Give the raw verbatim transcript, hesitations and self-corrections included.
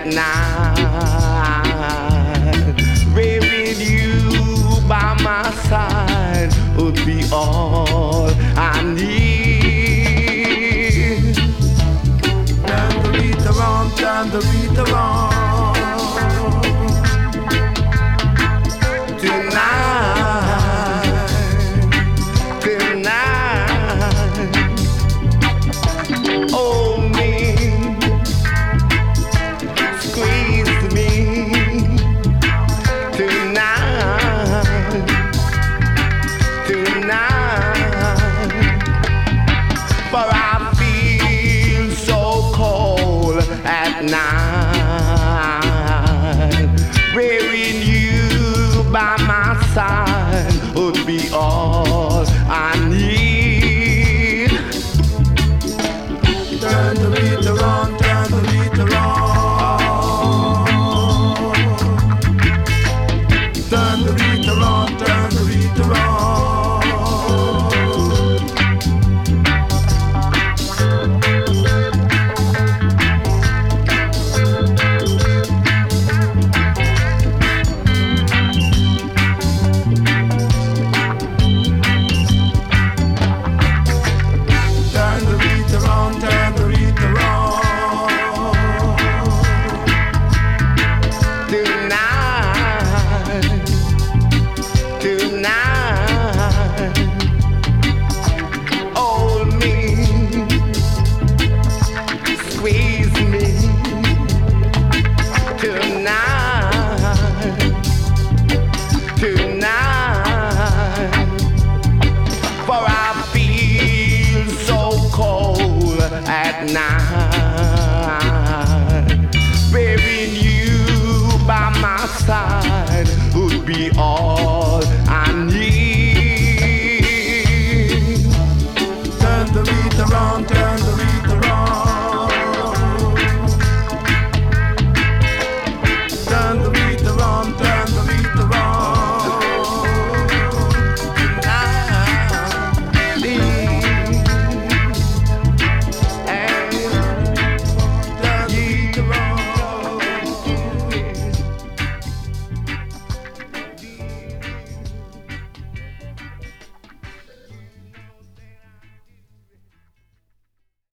at night. Wearing you by my side would be all I need. Turn the beat around, turn the beat around. Tonight, tonight, hold me, squeeze me. Tonight, tonight, for I feel so cold at night. Wearing you by my side would be all I need. Turn the beat around, turn the beat around. Turn the beat around, turn the beat around. Night, wearing you by my side would be all